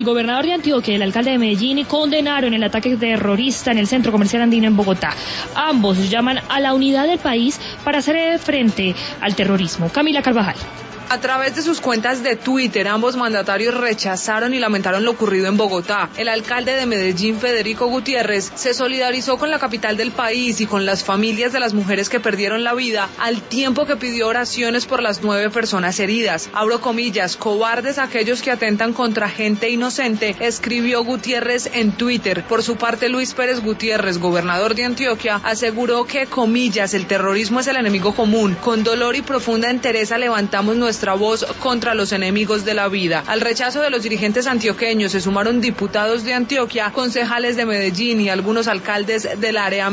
gobernador de Antioquia y el alcalde de Medellín condenaron el ataque terrorista en el centro comercial andino en Bogotá. Ambos llaman a la unidad del país para hacer frente al terrorismo. Camila Carvajal. A través de sus cuentas de Twitter, ambos mandatarios rechazaron y lamentaron lo ocurrido en Bogotá. El alcalde de Medellín, Federico Gutiérrez, se solidarizó con la capital del país y con las familias de las mujeres que perdieron la vida, al tiempo que pidió oraciones por las 9 personas heridas. Abro comillas, cobardes aquellos que atentan contra gente inocente, escribió Gutiérrez en Twitter. Por su parte, Luis Pérez Gutiérrez, gobernador de Antioquia, aseguró que, comillas, el terrorismo es el enemigo común. Con dolor y profunda entereza levantamos nuestra voz contra los enemigos de la vida. Al rechazo de los dirigentes antioqueños se sumaron diputados de Antioquia, concejales de Medellín y algunos alcaldes del área